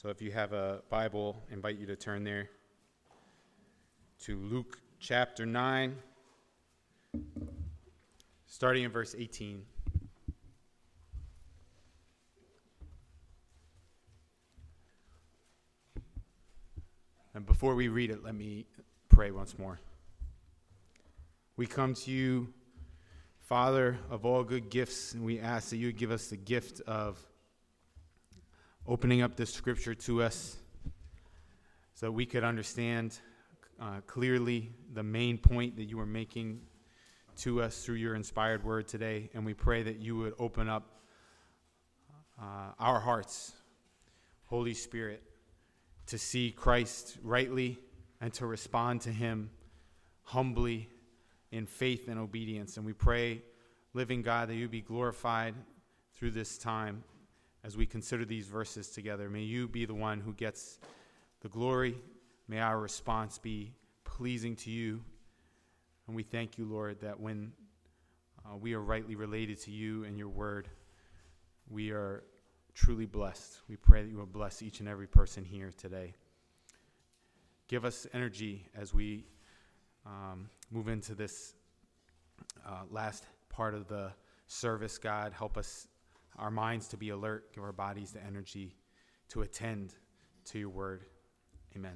So if you have a Bible, I invite you to turn there to Luke chapter 9, starting in verse 18. And before we read it, let me pray once more. We come to you, Father of all good gifts, and we ask that you would give us the gift of opening up this scripture to us so that we could understand clearly the main point that you were making to us through your inspired word today. And we pray that you would open up our hearts, Holy Spirit, to see Christ rightly and to respond to him humbly in faith and obedience. And we pray, living God, that you be glorified through this time as we consider these verses together. May you be the one who gets the glory. May our response be pleasing to you. And we thank you, Lord, that when we are rightly related to you and your word, we are truly blessed. We pray that you will bless each and every person here today. Give us energy as we move into this last part of the service, God. Help us, our minds to be alert. Give our bodies the energy to attend to your word. Amen.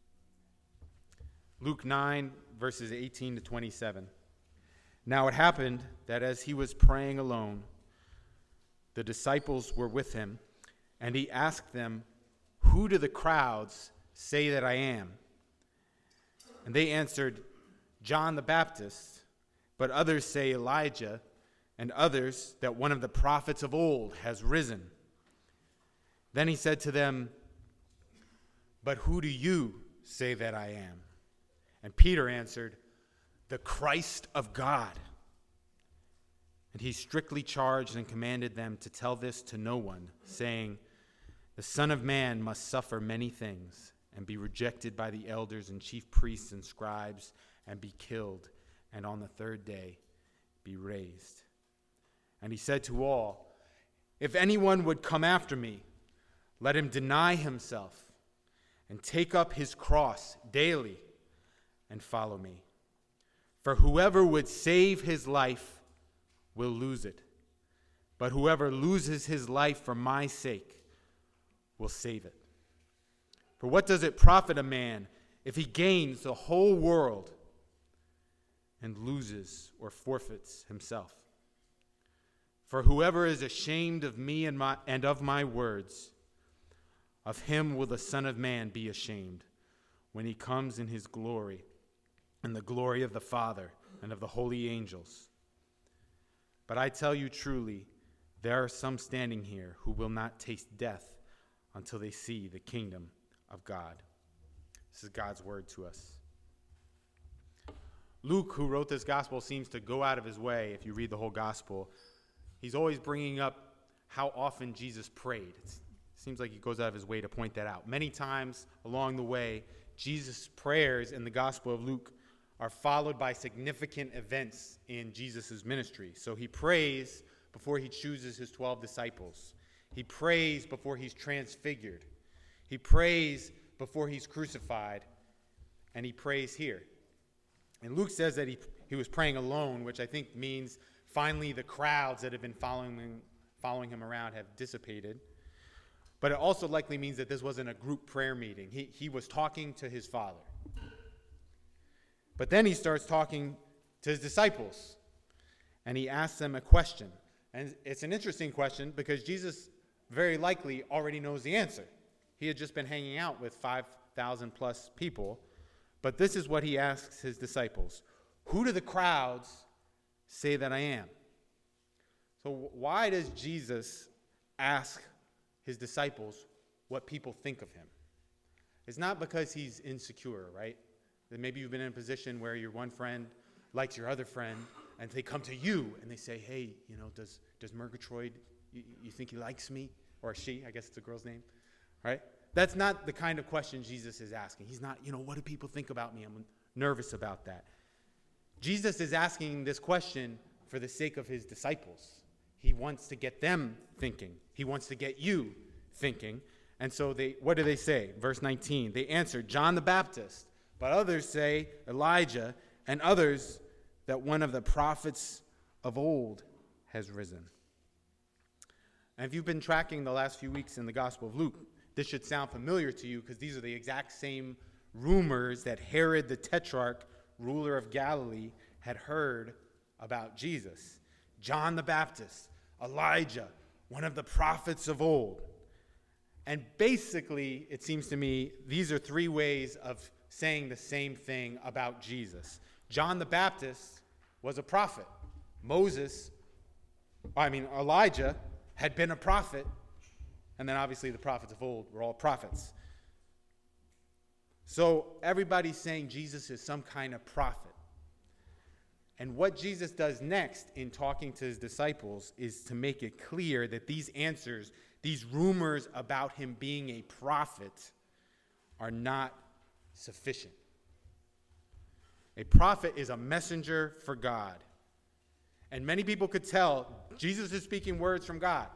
Luke 9, verses 18 to 27. Now it happened that as he was praying alone, the disciples were with him, and he asked them, "Who do the crowds say that I am?" And they answered, "John the Baptist, but others say Elijah, and others that one of the prophets of old has risen." Then he said to them, "But who do you say that I am?" And Peter answered, "The Christ of God." And he strictly charged and commanded them to tell this to no one, saying, "The Son of Man must suffer many things, and be rejected by the elders and chief priests and scribes, and be killed, and on the third day be raised." And he said to all, "If anyone would come after me, let him deny himself, and take up his cross daily, and follow me. For whoever would save his life will lose it, but whoever loses his life for my sake will save it. For what does it profit a man if he gains the whole world and loses or forfeits himself? For whoever is ashamed of me and of my words, of him will the Son of Man be ashamed when he comes in his glory and the glory of the Father and of the holy angels. But I tell you truly, there are some standing here who will not taste death until they see the kingdom of God." This is God's word to us. Luke, who wrote this gospel, seems to go out of his way, if you read the whole gospel. He's always bringing up how often Jesus prayed. It seems like he goes out of his way to point that out. Many times along the way, Jesus' prayers in the Gospel of Luke are followed by significant events in Jesus' ministry. So he prays before he chooses his 12 disciples. He prays before he's transfigured. He prays before he's crucified. And he prays here. And Luke says that he was praying alone, which I think means finally the crowds that have been following him around have dissipated. But it also likely means that this wasn't a group prayer meeting. He was talking to his Father. But then he starts talking to his disciples, and he asks them a question. And it's an interesting question because Jesus very likely already knows the answer. He had just been hanging out with 5,000 plus people. But this is what he asks his disciples. "Who do the crowds say that I am?" So why does Jesus ask his disciples what people think of him? It's not because he's insecure, right? That maybe you've been in a position where your one friend likes your other friend, and they come to you and they say, "Hey, does Murgatroyd, you think he likes me?" Or she, I guess it's a girl's name, right? That's not the kind of question Jesus is asking. He's not, what do people think about me? I'm nervous about that. Jesus is asking this question for the sake of his disciples. He wants to get them thinking. He wants to get you thinking. And so what do they say? Verse 19, they answered, John the Baptist, but others say Elijah, and others that one of the prophets of old has risen. And if you've been tracking the last few weeks in the Gospel of Luke, this should sound familiar to you because these are the exact same rumors that Herod the Tetrarch, ruler of Galilee, had heard about Jesus. John the Baptist, Elijah, one of the prophets of old. And basically, it seems to me, these are three ways of saying the same thing about Jesus. John the Baptist was a prophet. Elijah had been a prophet. And then obviously the prophets of old were all prophets. So everybody's saying Jesus is some kind of prophet. And what Jesus does next in talking to his disciples is to make it clear that these answers, these rumors about him being a prophet, are not sufficient. A prophet is a messenger for God. And many people could tell Jesus is speaking words from God.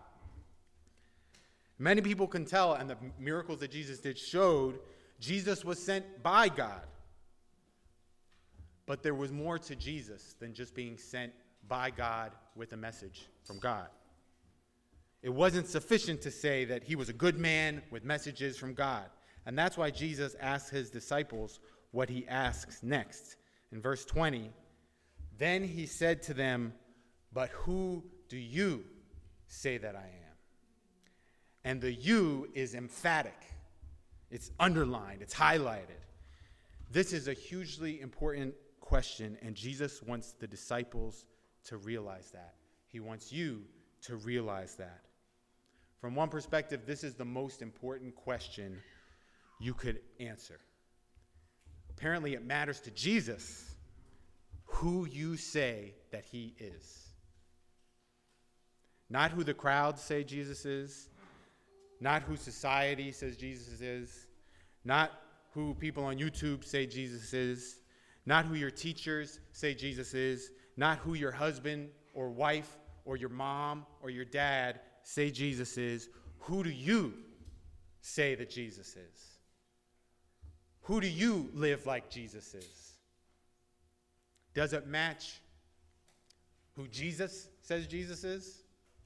Many people can tell, and the miracles that Jesus did showed, Jesus was sent by God. But there was more to Jesus than just being sent by God with a message from God. It wasn't sufficient to say that he was a good man with messages from God. And that's why Jesus asks his disciples what he asks next. In verse 20, then he said to them, but who do you say that I am? And the you is emphatic. It's underlined. It's highlighted. This is a hugely important question, and Jesus wants the disciples to realize that. He wants you to realize that. From one perspective, this is the most important question you could answer. Apparently, it matters to Jesus who you say that he is. Not who the crowds say Jesus is, not who society says Jesus is, not who people on YouTube say Jesus is, not who your teachers say Jesus is, not who your husband or wife or your mom or your dad say Jesus is. Who do you say that Jesus is? Who do you live like Jesus is? Does it match who Jesus says Jesus is?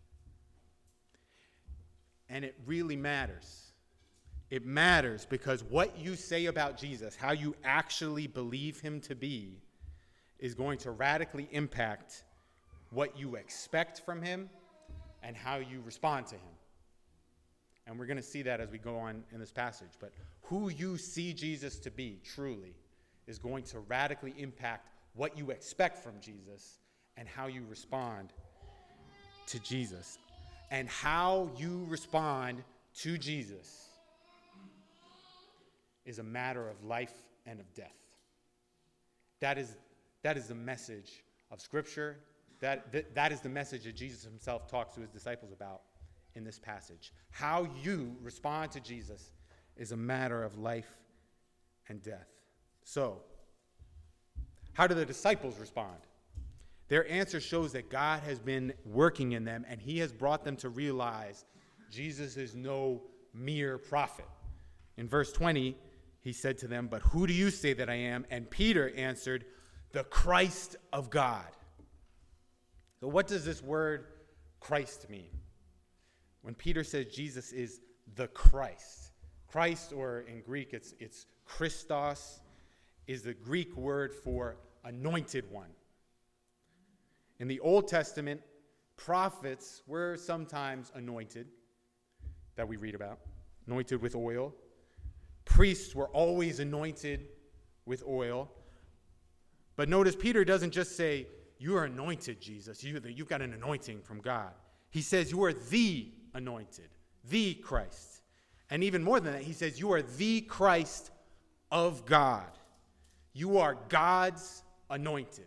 And it really matters. It matters because what you say about Jesus, how you actually believe him to be, is going to radically impact what you expect from him and how you respond to him. And we're going to see that as we go on in this passage. But who you see Jesus to be, truly, is going to radically impact what you expect from Jesus and how you respond to Jesus. And how you respond to Jesus is a matter of life and of death. That is the message of Scripture. That is the message that Jesus himself talks to his disciples about in this passage. How you respond to Jesus is a matter of life and death. So, how do the disciples respond? Their answer shows that God has been working in them, and he has brought them to realize Jesus is no mere prophet. In verse 20, he said to them, but who do you say that I am? And Peter answered, the Christ of God. So what does this word Christ mean? When Peter says Jesus is the Christ, or in Greek it's Christos, is the Greek word for anointed one. In the Old Testament, prophets were sometimes anointed, that we read about, anointed with oil. Priests were always anointed with oil. But notice Peter doesn't just say, you are anointed, Jesus. You've got an anointing from God. He says you are the anointed, the Christ. And even more than that, he says you are the Christ of God. You are God's anointed.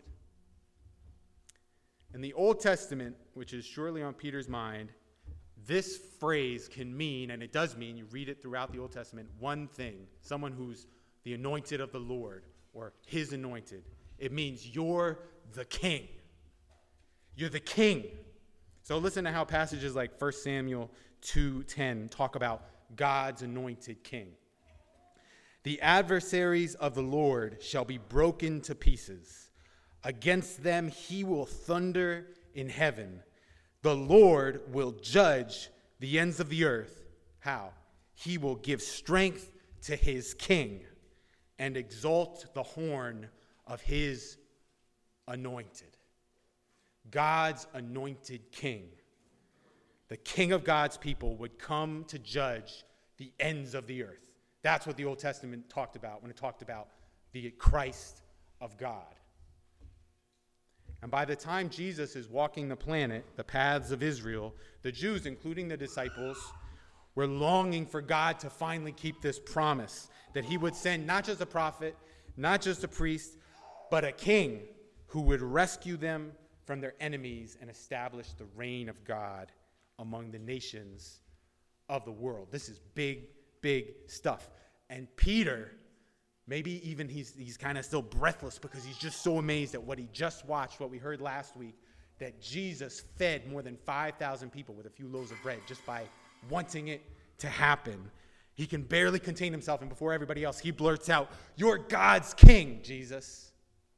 In the Old Testament, which is surely on Peter's mind, this phrase can mean, and it does mean, you read it throughout the Old Testament, one thing: someone who's the anointed of the Lord, or his anointed. It means you're the king. You're the king. So listen to how passages like 1 Samuel 2:10 talk about God's anointed king. The adversaries of the Lord shall be broken to pieces. Against them he will thunder in heaven. The Lord will judge the ends of the earth. How? He will give strength to his king and exalt the horn of his anointed. God's anointed king, the king of God's people, would come to judge the ends of the earth. That's what the Old Testament talked about when it talked about the Christ of God. And by the time Jesus is walking the planet, the paths of Israel, the Jews, including the disciples, were longing for God to finally keep this promise that he would send not just a prophet, not just a priest, but a king who would rescue them from their enemies and establish the reign of God among the nations of the world. This is big, big stuff. And Peter, maybe even he's kind of still breathless because he's just so amazed at what he just watched, what we heard last week, that Jesus fed more than 5,000 people with a few loaves of bread just by wanting it to happen. He can barely contain himself, and before everybody else, he blurts out, "You're God's king, Jesus."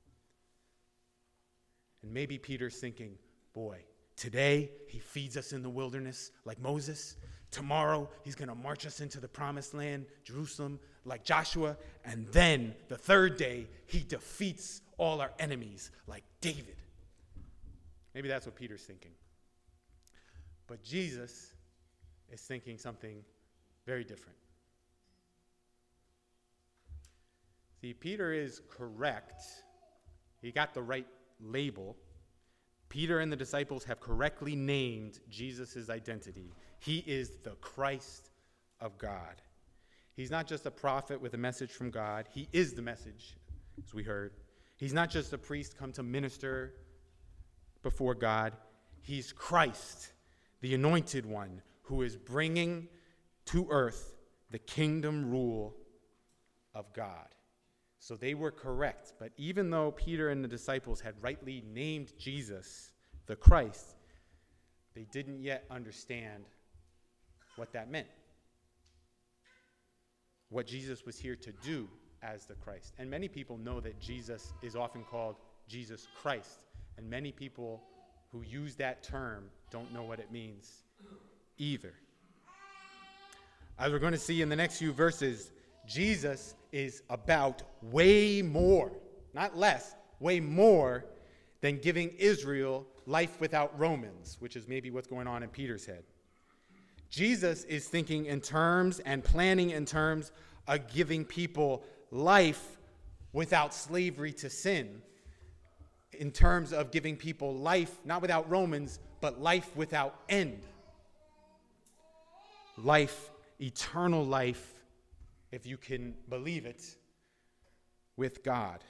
And maybe Peter's thinking, boy, today he feeds us in the wilderness like Moses. Tomorrow he's going to march us into the promised land, Jerusalem, like Joshua. And then the third day he defeats all our enemies like David. Maybe that's what Peter's thinking. But Jesus is thinking something very different. See, Peter is correct. He got the right label. Peter and the disciples have correctly named Jesus' identity. He is the Christ of God. He's not just a prophet with a message from God. He is the message, as we heard. He's not just a priest come to minister before God. He's Christ, the anointed one, who is bringing to earth the kingdom rule of God. So they were correct. But even though Peter and the disciples had rightly named Jesus the Christ, they didn't yet understand what that meant. What Jesus was here to do as the Christ. And many people know that Jesus is often called Jesus Christ. And many people who use that term don't know what it means either. As we're going to see in the next few verses, Jesus is about way more, not less, way more than giving Israel life without Romans, which is maybe what's going on in Peter's head. Jesus is thinking in terms and planning in terms of giving people life without slavery to sin, in terms of giving people life, not without Romans, but life without end. Life, eternal life, if you can believe it, with God.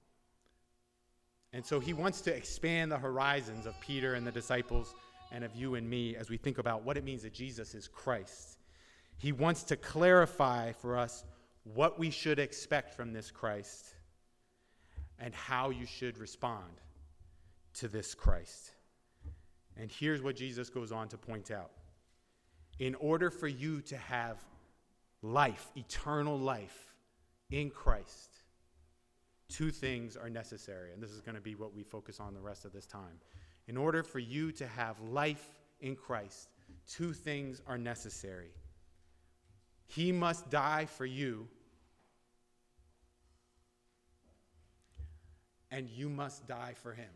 And so he wants to expand the horizons of Peter and the disciples and of you and me as we think about what it means that Jesus is Christ. He wants to clarify for us what we should expect from this Christ and how you should respond to this Christ. And here's what Jesus goes on to point out. In order for you to have life, eternal life in Christ, two things are necessary. And this is going to be what we focus on the rest of this time. In order for you to have life in Christ, two things are necessary. He must die for you, and you must die for him.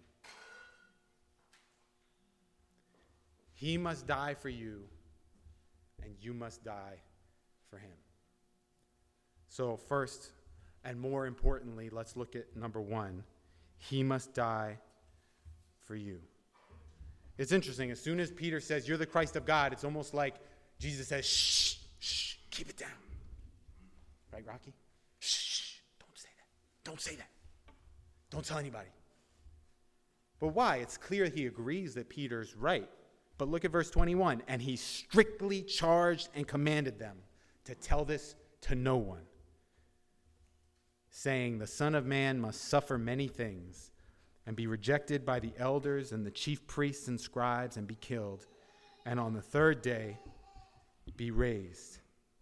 He must die for you, and you must die for him. So first, and more importantly, let's look at number one. He must die for you. It's interesting. As soon as Peter says, "You're the Christ of God," it's almost like Jesus says, "Shh, shh, keep it down." Right, Rocky? Shh, don't say that. Don't say that. Don't tell anybody. But why? It's clear he agrees that Peter's right. But look at verse 21. And he strictly charged and commanded them to tell this to no one, saying, "The Son of Man must suffer many things and be rejected by the elders and the chief priests and scribes and be killed, and on the third day be raised."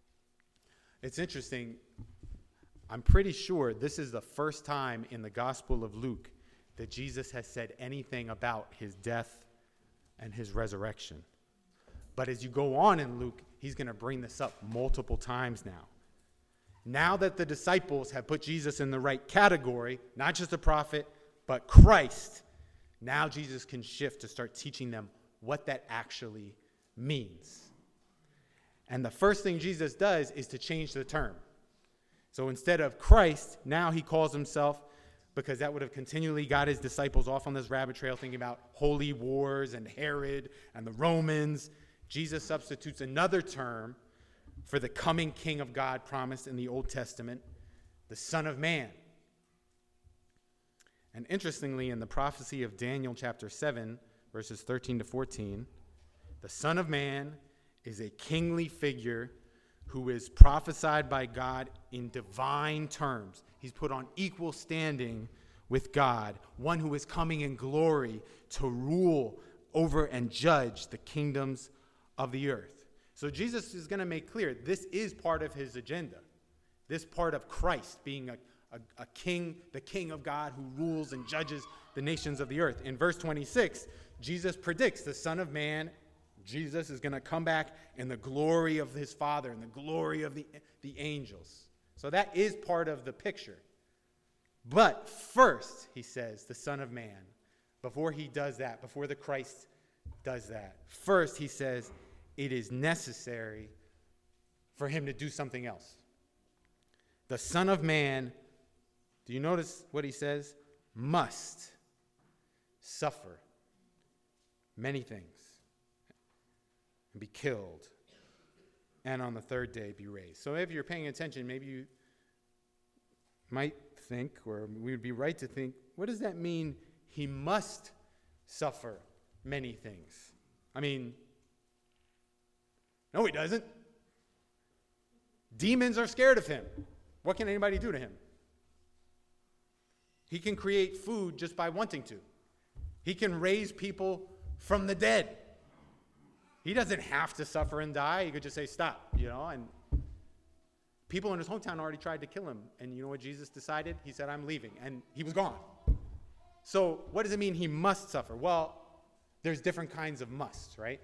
It's interesting. I'm pretty sure this is the first time in the Gospel of Luke that Jesus has said anything about his death and his resurrection. But as you go on in Luke, he's going to bring this up multiple times now. Now that the disciples have put Jesus in the right category, not just a prophet, but Christ, now Jesus can shift to start teaching them what that actually means. And the first thing Jesus does is to change the term. So instead of Christ, now he calls himself, because that would have continually got his disciples off on this rabbit trail thinking about holy wars and Herod and the Romans. Jesus substitutes another term for the coming King of God promised in the Old Testament, the Son of Man. And interestingly, in the prophecy of Daniel chapter 7, verses 13 to 14, the Son of Man is a kingly figure who is prophesied by God in divine terms. He's put on equal standing with God, one who is coming in glory to rule over and judge the kingdoms of the earth. So Jesus is going to make clear this is part of his agenda. This part of Christ being a king, the King of God who rules and judges the nations of the earth. In verse 26, Jesus predicts the Son of Man, Jesus, is going to come back in the glory of his Father, in the glory of the angels. So that is part of the picture. But first, he says, the Son of Man, before he does that, before the Christ does that, first he says it is necessary for him to do something else. The Son of Man, do you notice what he says? Must suffer many things and be killed, and on the third day be raised. So if you're paying attention, maybe you might think, or we would be right to think, what does that mean? He must suffer many things. I mean, no, he doesn't. Demons are scared of him. What can anybody do to him? He can create food just by wanting to. He can raise people from the dead. He doesn't have to suffer and die. He could just say, stop, and people in his hometown already tried to kill him. And you know what Jesus decided? He said, I'm leaving. And he was gone. So what does it mean he must suffer? Well, there's different kinds of musts, right?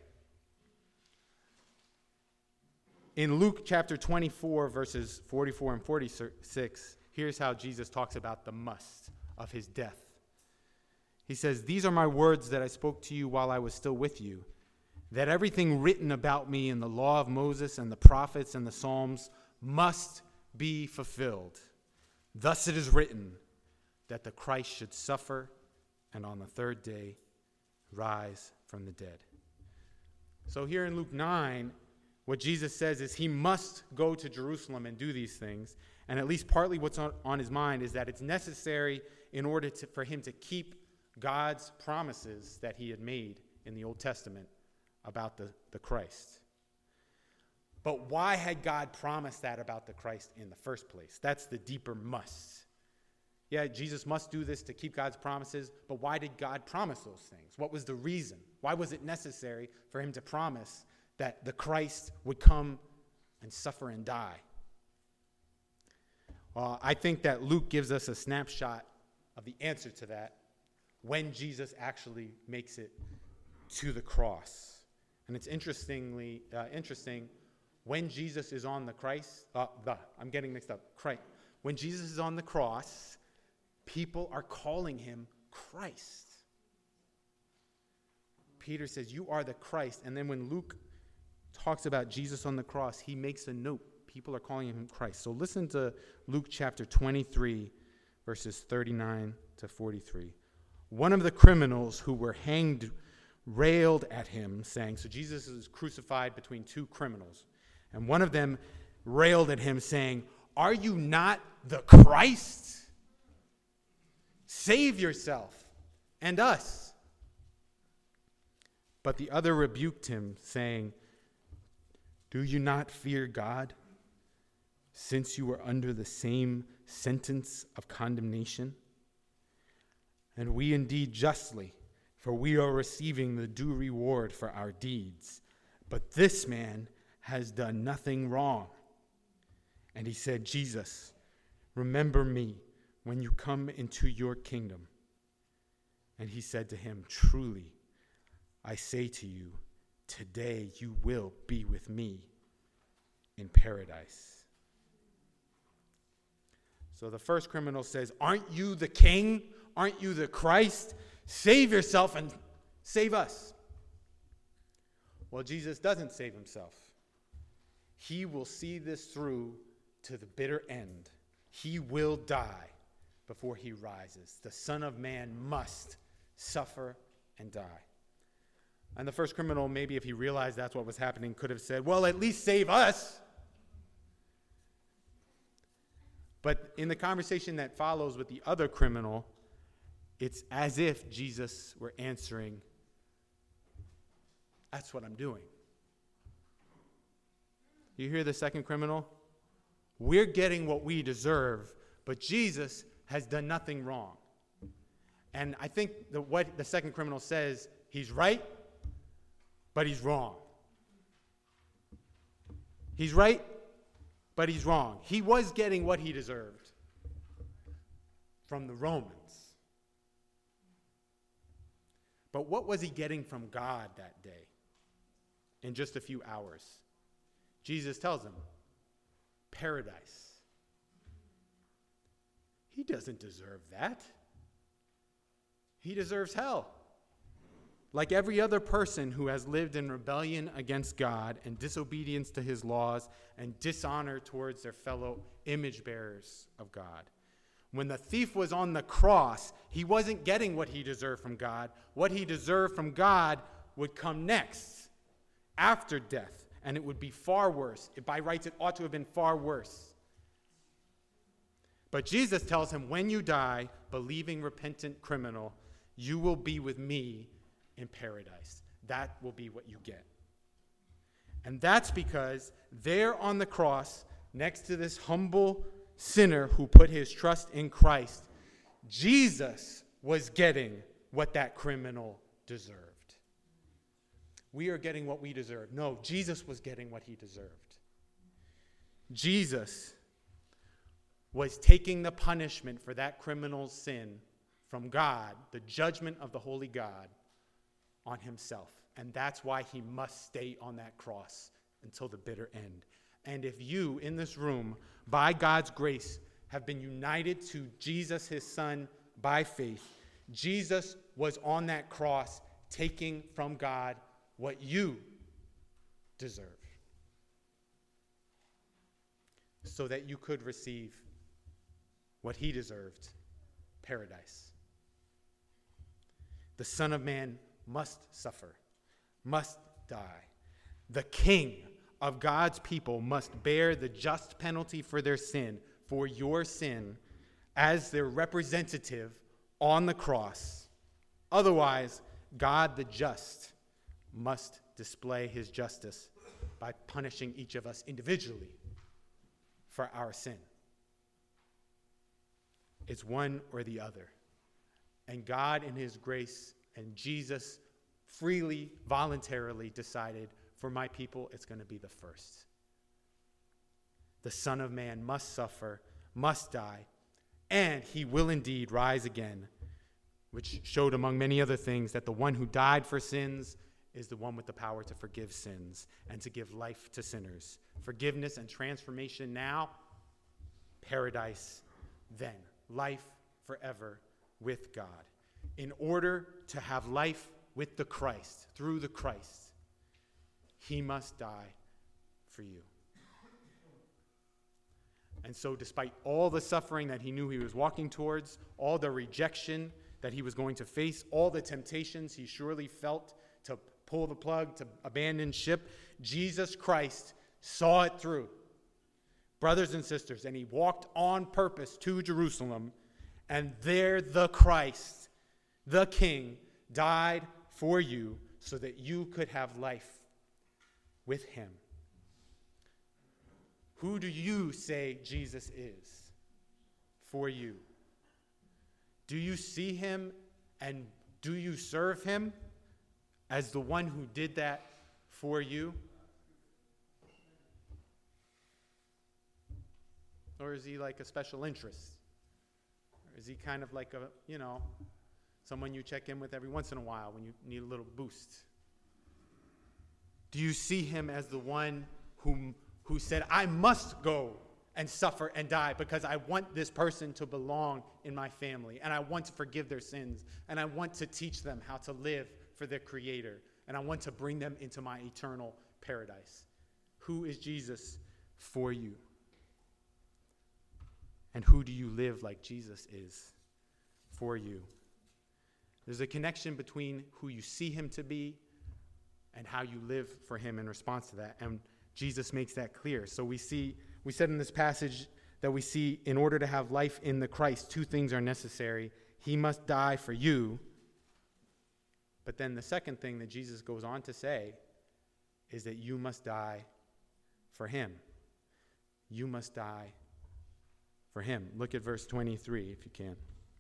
In Luke chapter 24, verses 44 and 46, here's how Jesus talks about the must of his death. He says, these are my words that I spoke to you while I was still with you, that everything written about me in the law of Moses and the prophets and the Psalms must be fulfilled. Thus it is written that the Christ should suffer and on the third day rise from the dead. So here in Luke 9, what Jesus says is he must go to Jerusalem and do these things. And at least partly what's on his mind is that it's necessary in order for him to keep God's promises that he had made in the Old Testament about the Christ. But why had God promised that about the Christ in the first place? That's the deeper must. Yeah, Jesus must do this to keep God's promises, but why did God promise those things? What was the reason? Why was it necessary for him to promise that the Christ would come and suffer and die? Well, I think that Luke gives us a snapshot of the answer to that when Jesus actually makes it to the cross. And it's interesting, when Jesus is on the Christ, I'm getting mixed up, Christ. When Jesus is on the cross, people are calling him Christ. Peter says, you are the Christ. And then when Luke talks about Jesus on the cross, he makes a note. People are calling him Christ. So listen to Luke chapter 23, verses 39 to 43. One of the criminals who were hanged railed at him, saying, so Jesus is crucified between two criminals, and one of them railed at him, saying, are you not the Christ? Save yourself and us. But the other rebuked him, saying, do you not fear God, since you are under the same sentence of condemnation? And we indeed justly, for we are receiving the due reward for our deeds. But this man has done nothing wrong. And he said, Jesus, remember me when you come into your kingdom. And he said to him, truly, I say to you, today you will be with me in paradise. So the first criminal says, aren't you the king? Aren't you the Christ? Save yourself and save us. Well, Jesus doesn't save himself. He will see this through to the bitter end. He will die before he rises. The Son of Man must suffer and die. And the first criminal, maybe if he realized that's what was happening, could have said, well, at least save us. But in the conversation that follows with the other criminal, it's as if Jesus were answering, that's what I'm doing. You hear the second criminal? We're getting what we deserve, but Jesus has done nothing wrong. And I think what the second criminal says, he's right, but he's wrong. He's right, but he's wrong. He was getting what he deserved from the Romans. But what was he getting from God that day in just a few hours? Jesus tells him, paradise. He doesn't deserve that. He deserves hell. Like every other person who has lived in rebellion against God and disobedience to his laws and dishonor towards their fellow image bearers of God. When the thief was on the cross, he wasn't getting what he deserved from God. What he deserved from God would come next, after death, and it would be far worse. By rights, it ought to have been far worse. But Jesus tells him, when you die, believing repentant criminal, you will be with me in paradise. That will be what you get. And that's because there on the cross, next to this humble sinner who put his trust in Christ, Jesus was getting what that criminal deserved. We are getting what we deserve. No, Jesus was getting what he deserved. Jesus was taking the punishment for that criminal's sin from God, the judgment of the holy God, on himself. And that's why he must stay on that cross until the bitter end. And if you in this room, by God's grace, have been united to Jesus, his son, by faith, Jesus was on that cross taking from God what you deserve, so that you could receive what he deserved, paradise. The Son of Man must suffer, must die. The King of God's people must bear the just penalty for their sin, for your sin, as their representative on the cross. Otherwise, God the just must display his justice by punishing each of us individually for our sin. It's one or the other. And God in his grace and Jesus freely, voluntarily decided, for my people, it's going to be the first. The Son of Man must suffer, must die, and he will indeed rise again, which showed among many other things that the one who died for sins is the one with the power to forgive sins and to give life to sinners. Forgiveness and transformation now, paradise then. Life forever with God. In order to have life with the Christ, through the Christ, he must die for you. And so despite all the suffering that he knew he was walking towards, all the rejection that he was going to face, all the temptations he surely felt to pull the plug, to abandon ship, Jesus Christ saw it through. Brothers and sisters, and he walked on purpose to Jerusalem, and there the Christ, the King, died for you so that you could have life with him. Who do you say Jesus is for you? Do you see him and do you serve him as the one who did that for you? Or is he like a special interest? Or is he kind of like someone you check in with every once in a while when you need a little boost? Do you see him as the one who said, I must go and suffer and die because I want this person to belong in my family, and I want to forgive their sins, and I want to teach them how to live for their Creator, and I want to bring them into my eternal paradise? Who is Jesus for you? And who do you live like Jesus is for you? There's a connection between who you see him to be and how you live for him in response to that. And Jesus makes that clear. So we said in this passage that we see in order to have life in the Christ, two things are necessary. He must die for you. But then the second thing that Jesus goes on to say is that you must die for him. You must die for him. Look at verse 23 if you can.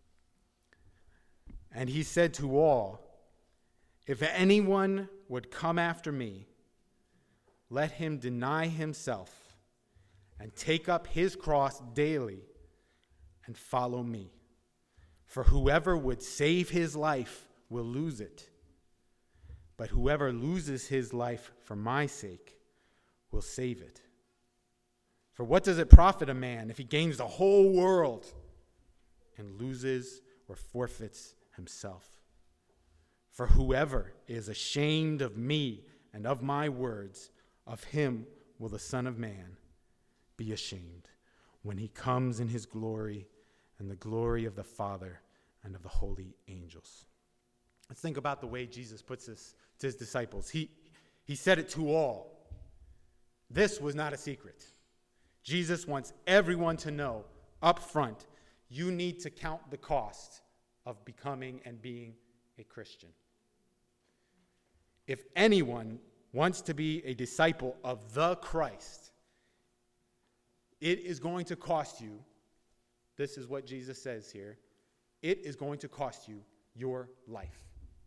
And he said to all, if anyone would come after me, let him deny himself and take up his cross daily and follow me. For whoever would save his life will lose it. But whoever loses his life for my sake will save it. For what does it profit a man if he gains the whole world and loses or forfeits himself? For whoever is ashamed of me and of my words, of him will the Son of Man be ashamed when he comes in his glory and the glory of the Father and of the holy angels. Let's think about the way Jesus puts this to his disciples. He said it to all. This was not a secret. Jesus wants everyone to know up front, you need to count the cost of becoming and being a Christian. If anyone wants to be a disciple of the Christ, it is going to cost you, this is what Jesus says here, it is going to cost you your life.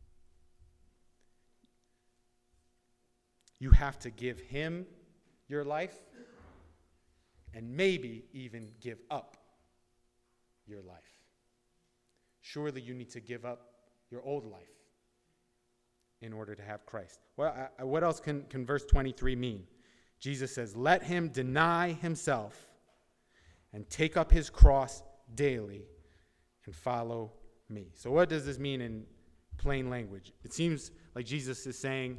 You have to give him your life and maybe even give up your life. Surely you need to give up your old life in order to have Christ. Well, what else can verse 23 mean? Jesus says, let him deny himself and take up his cross daily and follow me. So what does this mean in plain language? It seems like Jesus is saying,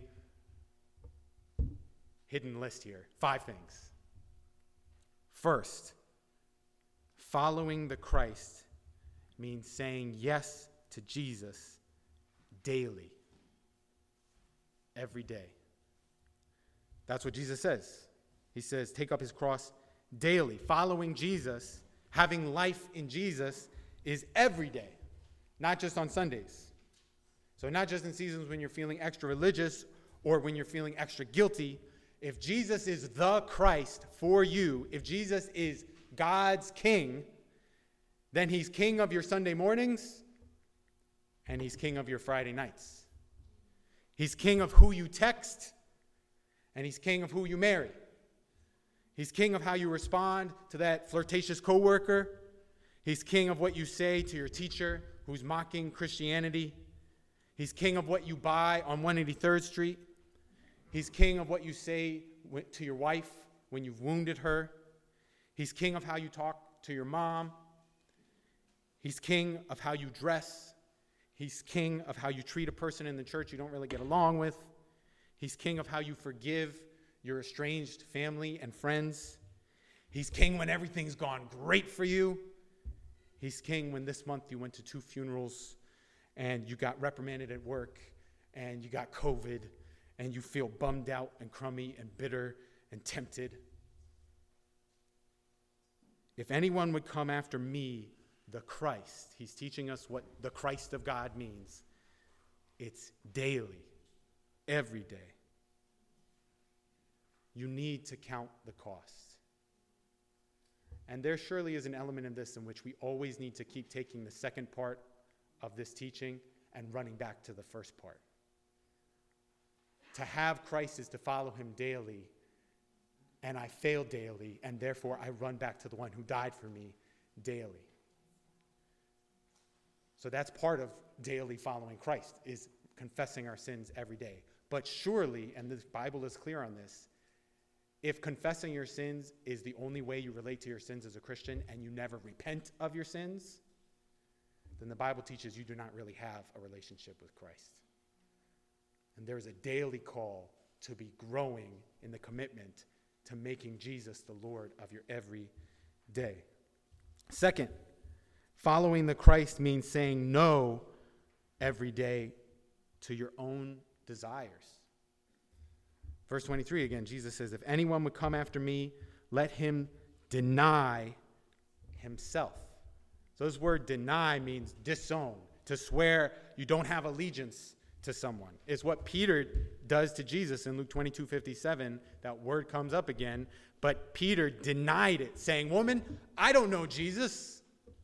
hidden list here, 5 things. First, following the Christ means saying yes to Jesus daily. Every day. That's what Jesus says. He says, take up his cross daily. Following Jesus, having life in Jesus, is every day, not just on Sundays. So not just in seasons when you're feeling extra religious or when you're feeling extra guilty. If Jesus is the Christ for you, if Jesus is God's king, then he's king of your Sunday mornings and he's king of your Friday nights. He's king of who you text, and he's king of who you marry. He's king of how you respond to that flirtatious coworker. He's king of what you say to your teacher who's mocking Christianity. He's king of what you buy on 183rd Street. He's king of what you say to your wife when you've wounded her. He's king of how you talk to your mom. He's king of how you dress. He's king of how you treat a person in the church you don't really get along with. He's king of how you forgive your estranged family and friends. He's king when everything's gone great for you. He's king when this month you went to 2 funerals and you got reprimanded at work and you got COVID and you feel bummed out and crummy and bitter and tempted. If anyone would come after me, the Christ, he's teaching us what the Christ of God means. It's daily, every day. You need to count the cost. And there surely is an element in this in which we always need to keep taking the second part of this teaching and running back to the first part. To have Christ is to follow him daily, and I fail daily, and therefore I run back to the one who died for me daily. So that's part of daily following Christ, is confessing our sins every day. But surely, and the Bible is clear on this, if confessing your sins is the only way you relate to your sins as a Christian and you never repent of your sins, then the Bible teaches you do not really have a relationship with Christ. And there is a daily call to be growing in the commitment to making Jesus the Lord of your every day. Second, following the Christ means saying no every day to your own desires. Verse 23 again, Jesus says, if anyone would come after me, let him deny himself. So this word deny means disown, to swear you don't have allegiance to someone. It's what Peter does to Jesus in Luke 22:57. That word comes up again, but Peter denied it, saying, woman, I don't know Jesus.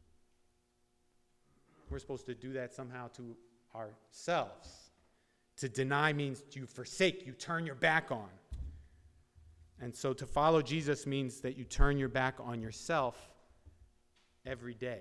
We're supposed to do that somehow to ourselves. To deny means you forsake, you turn your back on. And so to follow Jesus means that you turn your back on yourself every day.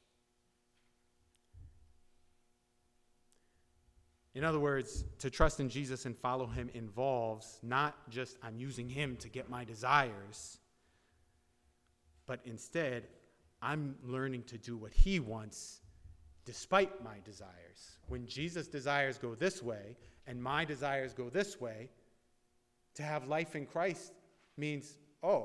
In other words, to trust in Jesus and follow him involves not just I'm using him to get my desires, but instead I'm learning to do what he wants despite my desires. When Jesus' desires go this way and my desires go this way, to have life in Christ means,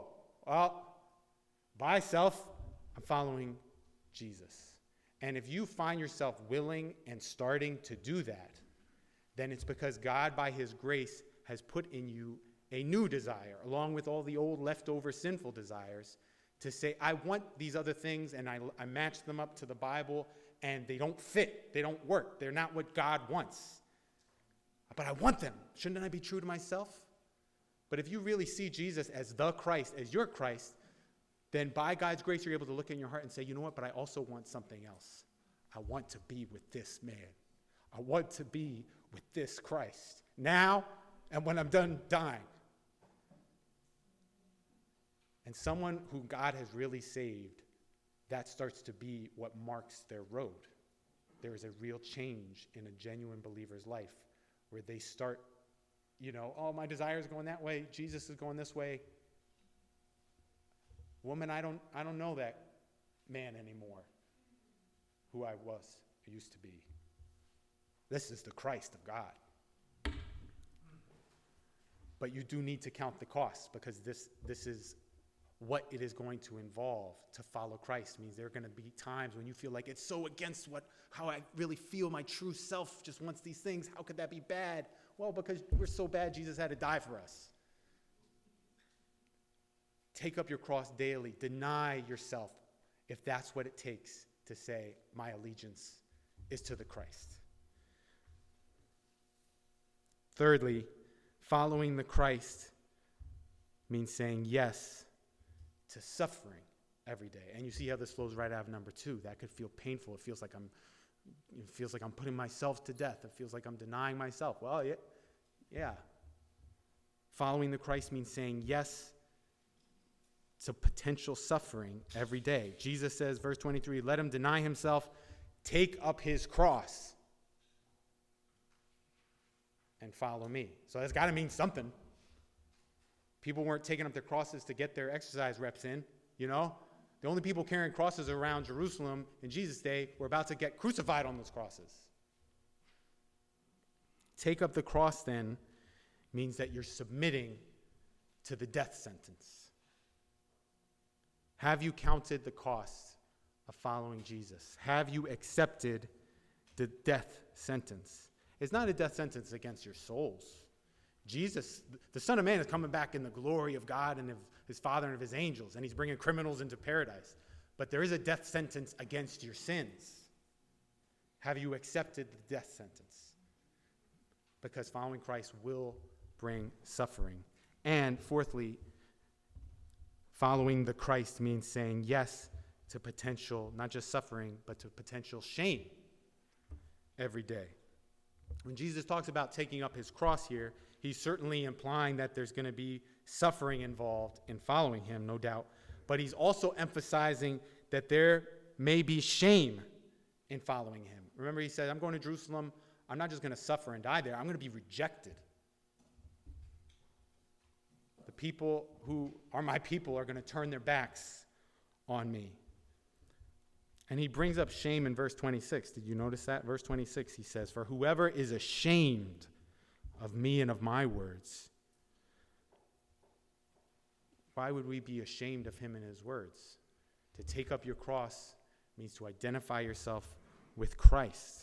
by self, I'm following Jesus. And if you find yourself willing and starting to do that, then it's because God, by his grace, has put in you a new desire, along with all the old leftover sinful desires, to say, I want these other things, and I match them up to the Bible, and they don't fit. They don't work. They're not what God wants. But I want them. Shouldn't I be true to myself? But if you really see Jesus as the Christ, as your Christ, then by God's grace, you're able to look in your heart and say, you know what, but I also want something else. I want to be with this man. I want to be with this Christ now and when I'm done dying. And someone who God has really saved, that starts to be what marks their road. There is a real change in a genuine believer's life where they start, my desire is going that way, Jesus is going this way. Woman, I don't know that man anymore who I used to be. This is the Christ of God. But you do need to count the costs, because this is what it is going to involve to follow Christ. It means there are going to be times when you feel like it's so against how I really feel. My true self just wants these things. How could that be bad? Well, because we're so bad, Jesus had to die for us. Take up your cross daily. Deny yourself if that's what it takes to say, my allegiance is to the Christ. Thirdly, following the Christ means saying yes to suffering every day. And you see how this flows right out of number 2. That could feel painful. It feels like I'm putting myself to death. It feels like I'm denying myself. Well, yeah. Following the Christ means saying yes to potential suffering every day. Jesus says, verse 23, let him deny himself, take up his cross, and follow me. So that's got to mean something. People weren't taking up their crosses to get their exercise reps in, The only people carrying crosses around Jerusalem in Jesus' day were about to get crucified on those crosses. Take up the cross, then, means that you're submitting to the death sentence. Have you counted the cost of following Jesus? Have you accepted the death sentence? It's not a death sentence against your souls. Jesus, the Son of Man, is coming back in the glory of God and of his Father and of his angels, and he's bringing criminals into paradise. But there is a death sentence against your sins. Have you accepted the death sentence? Because following Christ will bring suffering. And fourthly, following the Christ means saying yes to potential, not just suffering, but to potential shame every day. when Jesus talks about taking up his cross here, he's certainly implying that there's going to be suffering involved in following him, no doubt. But he's also emphasizing that there may be shame in following him. Remember, he said, I'm going to Jerusalem. I'm not just going to suffer and die there. I'm going to be rejected. The people who are my people are going to turn their backs on me. And he brings up shame in verse 26. Did you notice that? Verse 26, he says, for whoever is ashamed of me and of my words. Why would we be ashamed of him and his words? To take up your cross means to identify yourself with Christ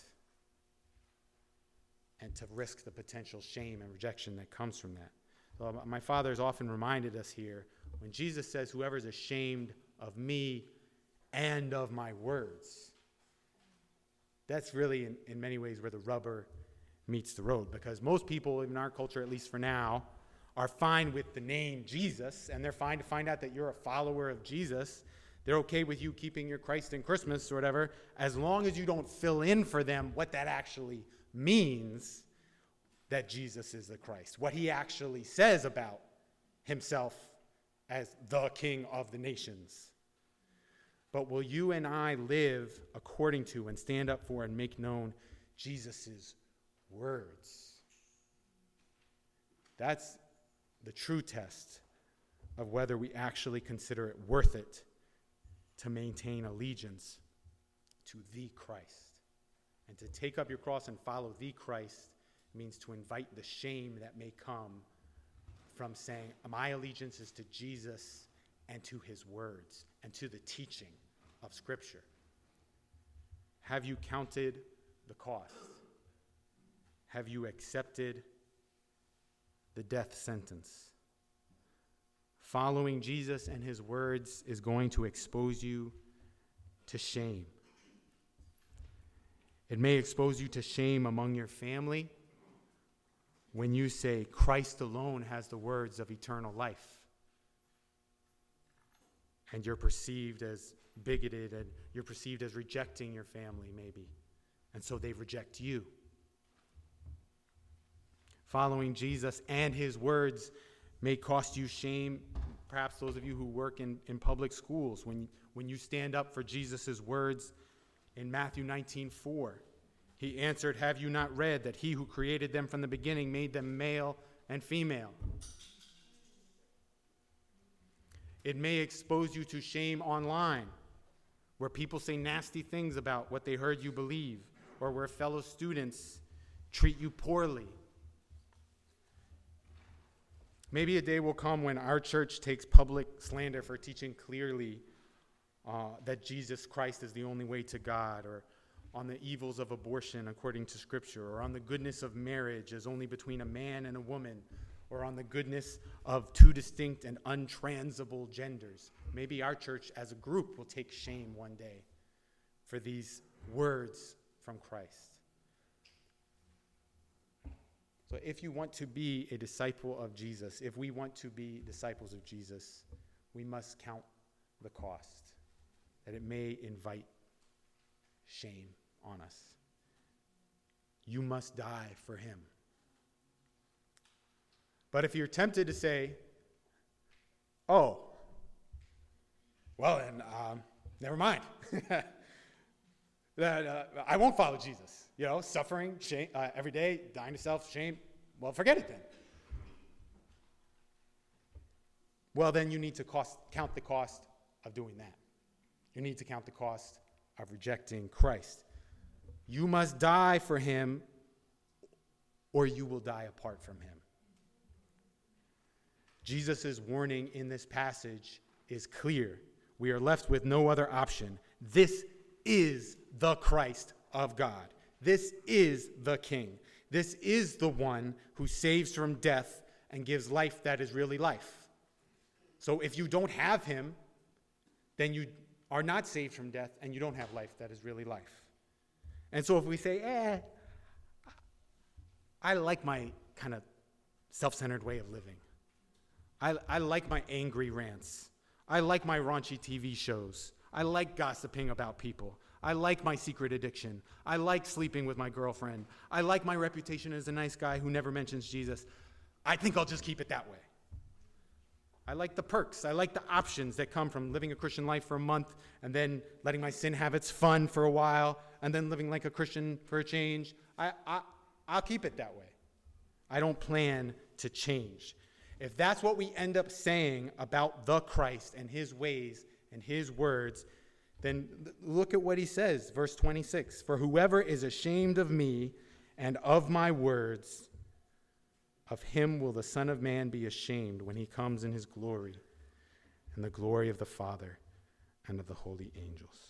and to risk the potential shame and rejection that comes from that. So my father has often reminded us here, when Jesus says, whoever is ashamed of me and of my words, that's really in many ways where the rubber meets the road, because most people in our culture, at least for now, are fine with the name Jesus, and they're fine to find out that you're a follower of Jesus. They're okay with you keeping your Christ in Christmas or whatever, as long as you don't fill in for them what that actually means, that Jesus is the Christ, what he actually says about himself as the King of the nations. But will you and I live according to and stand up for and make known Jesus' words? That's the true test of whether we actually consider it worth it to maintain allegiance to the Christ. And to take up your cross and follow the Christ means to invite the shame that may come from saying, my allegiance is to Jesus and to his words and to the teaching of Scripture. Have you counted the cost? Have you accepted the death sentence? Following Jesus and his words is going to expose you to shame. It may expose you to shame among your family when you say Christ alone has the words of eternal life. And you're perceived as bigoted, and you're perceived as rejecting your family, maybe. And so they reject you. Following Jesus and his words may cost you shame. Perhaps those of you who work in public schools, when you stand up for Jesus' words in Matthew 19:4. He answered, have you not read that he who created them from the beginning made them male and female? It may expose you to shame online, where people say nasty things about what they heard you believe, or where fellow students treat you poorly. Maybe a day will come when our church takes public slander for teaching clearly that Jesus Christ is the only way to God, or on the evils of abortion according to Scripture, or on the goodness of marriage as only between a man and a woman, or on the goodness of two distinct and untransable genders. Maybe our church as a group will take shame one day for these words from Christ. So if you want to be a disciple of Jesus, if we want to be disciples of Jesus, we must count the cost, that it may invite shame on us. You must die for him. But if you're tempted to say, oh, well then, never mind. I won't follow Jesus. Suffering, shame, every day, dying to self, shame. Well, forget it then. Well, then you need to count the cost of doing that. You need to count the cost of rejecting Christ. You must die for him, or you will die apart from him. Jesus' warning in this passage is clear. We are left with no other option. This is the Christ of God. This is the King. This is the one who saves from death and gives life that is really life. So if you don't have him, then you are not saved from death and you don't have life that is really life. And so if we say, I like my kind of self-centered way of living. I like my angry rants. I like my raunchy TV shows. I like gossiping about people. I like my secret addiction. I like sleeping with my girlfriend. I like my reputation as a nice guy who never mentions Jesus. I think I'll just keep it that way. I like the perks. I like the options that come from living a Christian life for a month and then letting my sin habits fun for a while and then living like a Christian for a change. I'll keep it that way. I don't plan to change. If that's what we end up saying about the Christ and his ways and his words, then look at what he says, verse 26. For whoever is ashamed of me and of my words, of him will the Son of Man be ashamed when he comes in his glory and the glory of the Father and of the holy angels.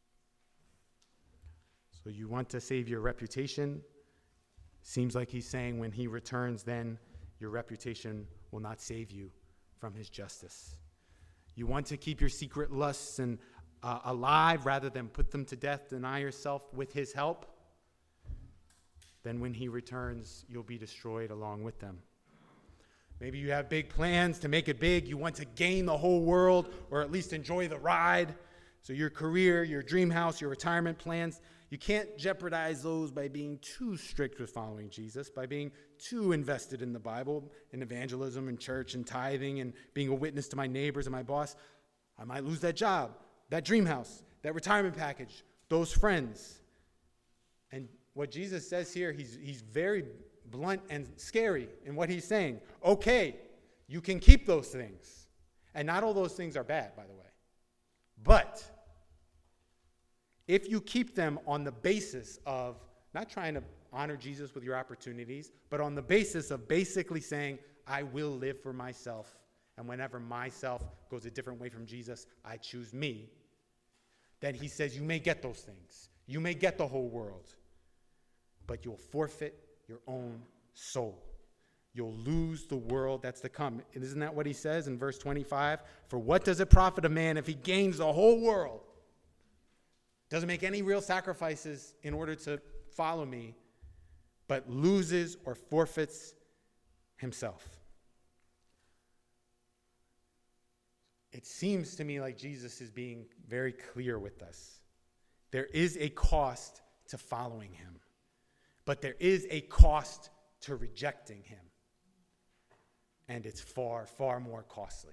So you want to save your reputation? Seems like he's saying when he returns, then your reputation will not save you from his justice. You want to keep your secret lusts and alive rather than put them to death, deny yourself with his help, then when he returns, you'll be destroyed along with them. Maybe you have big plans to make it big. You want to gain the whole world or at least enjoy the ride. So your career, your dream house, your retirement plans, you can't jeopardize those by being too strict with following Jesus, by being too invested in the Bible, in evangelism and church and tithing and being a witness to my neighbors and my boss. I might lose that job, that dream house, that retirement package, those friends. And what Jesus says here, he's very blunt and scary in what he's saying. Okay, you can keep those things. And not all those things are bad, by the way. But if you keep them on the basis of not trying to honor Jesus with your opportunities, but on the basis of basically saying, I will live for myself, and whenever myself goes a different way from Jesus, I choose me, then he says you may get those things. You may get the whole world, but you'll forfeit your own soul. You'll lose the world that's to come. And isn't that what he says in verse 25? For what does it profit a man if he gains the whole world? Doesn't make any real sacrifices in order to follow me, but loses or forfeits himself. It seems to me like Jesus is being very clear with us. There is a cost to following him, but there is a cost to rejecting him. And it's far, far more costly.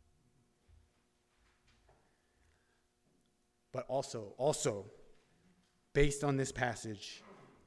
But also, based on this passage,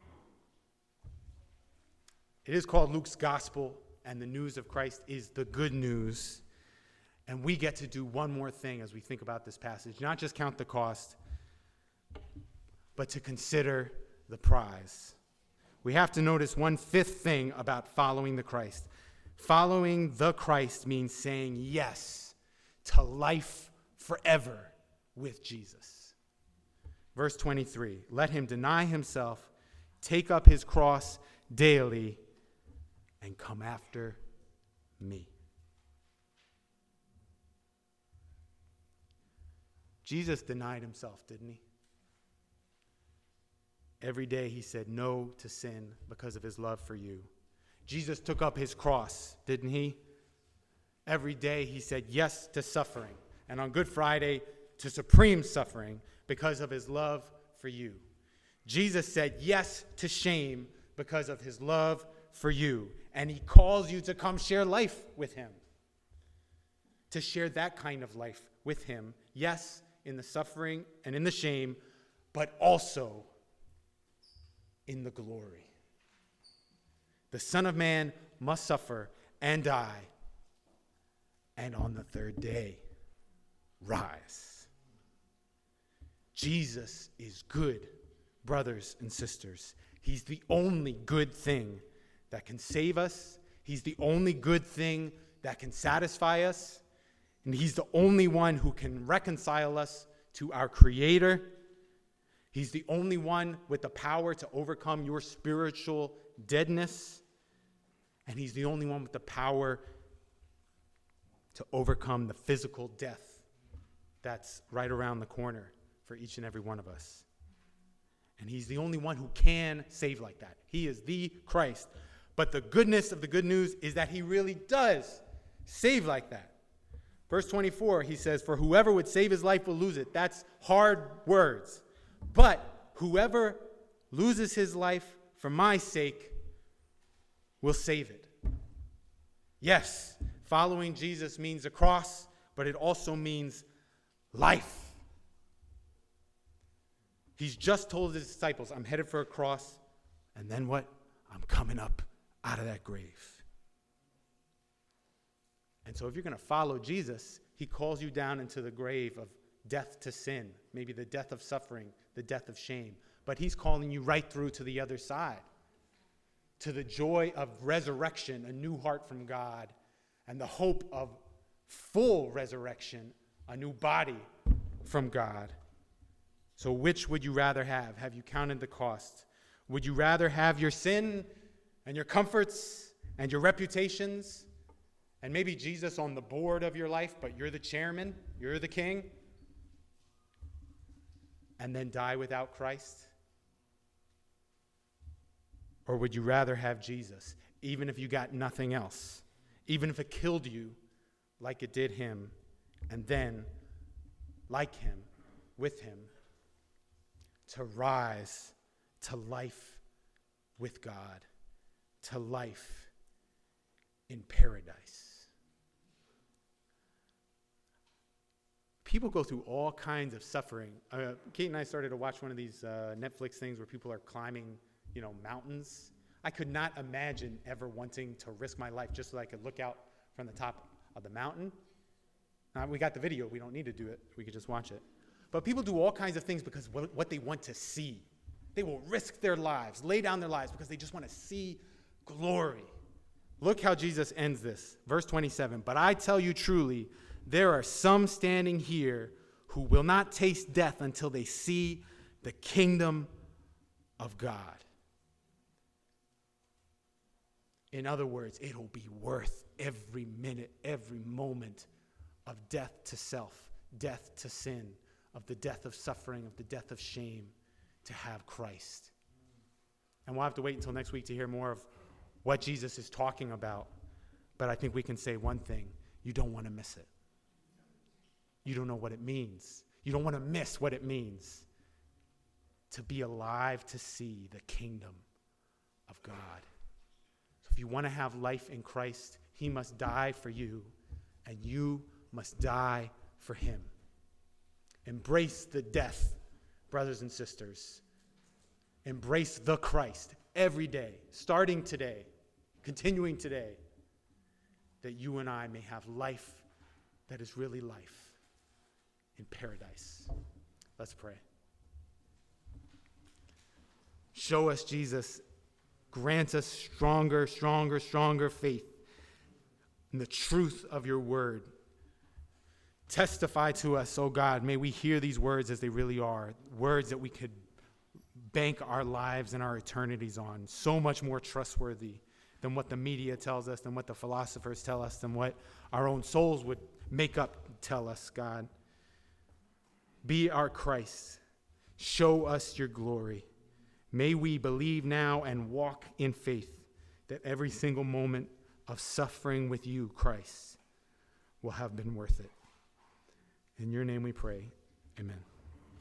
it is called Luke's Gospel, and the news of Christ is the good news. And we get to do one more thing as we think about this passage, not just count the cost, but to consider the prize. We have to notice one fifth thing about following the Christ. Following the Christ means saying yes to life forever with Jesus. Verse 23, let him deny himself, take up his cross daily, and come after me. Jesus denied himself, didn't he? Every day he said no to sin because of his love for you. Jesus took up his cross, didn't he? Every day he said yes to suffering. And on Good Friday, to supreme suffering because of his love for you. Jesus said yes to shame because of his love for you. And he calls you to come share life with him. To share that kind of life with him. Yes, in the suffering and in the shame, but also in the glory. The Son of Man must suffer and die, and on the third day, rise. Jesus is good, brothers and sisters. He's the only good thing that can save us. He's the only good thing that can satisfy us. And he's the only one who can reconcile us to our Creator. He's the only one with the power to overcome your spiritual deadness. And he's the only one with the power to overcome the physical death that's right around the corner for each and every one of us. And he's the only one who can save like that. He is the Christ. But the goodness of the good news is that he really does save like that. Verse 24, he says, for whoever would save his life will lose it. That's hard words. But whoever loses his life for my sake will save it. Yes, following Jesus means a cross, but it also means life. He's just told his disciples, I'm headed for a cross, and then what? I'm coming up out of that grave. And so if you're going to follow Jesus, he calls you down into the grave of death to sin, maybe the death of suffering, the death of shame. But he's calling you right through to the other side, to the joy of resurrection, a new heart from God, and the hope of full resurrection, a new body from God. So which would you rather have? Have you counted the cost? Would you rather have your sin and your comforts and your reputations and maybe Jesus on the board of your life, but you're the chairman, you're the king, and then die without Christ? Or would you rather have Jesus, even if you got nothing else, even if it killed you like it did him, and then, like him, with him, to rise to life with God, to life in paradise? People go through all kinds of suffering. Kate and I started to watch one of these Netflix things where people are climbing, mountains. I could not imagine ever wanting to risk my life just so I could look out from the top of the mountain. We got the video. We don't need to do it. We could just watch it. But people do all kinds of things because what they want to see. They will risk their lives, lay down their lives because they just want to see glory. Look how Jesus ends this. Verse 27, but I tell you truly, there are some standing here who will not taste death until they see the kingdom of God. In other words, it'll be worth every minute, every moment of death to self, death to sin, of the death of suffering, of the death of shame, to have Christ. And we'll have to wait until next week to hear more of what Jesus is talking about. But I think we can say one thing: you don't want to miss it. You don't know what it means. You don't want to miss what it means to be alive to see the kingdom of God. So if you want to have life in Christ, he must die for you, and you must die for him. Embrace the death, brothers and sisters. Embrace the Christ every day, starting today, continuing today, that you and I may have life that is really life in paradise. Let's pray. Show us, Jesus. Grant us stronger faith in the truth of your word. Testify to us, oh God. May we hear these words as they really are, words that we could bank our lives and our eternities on, so much more trustworthy than what the media tells us, than what the philosophers tell us, than what our own souls would make up tell us, God. Be our Christ. Show us your glory. May we believe now and walk in faith that every single moment of suffering with you, Christ, will have been worth it. In your name we pray. Amen.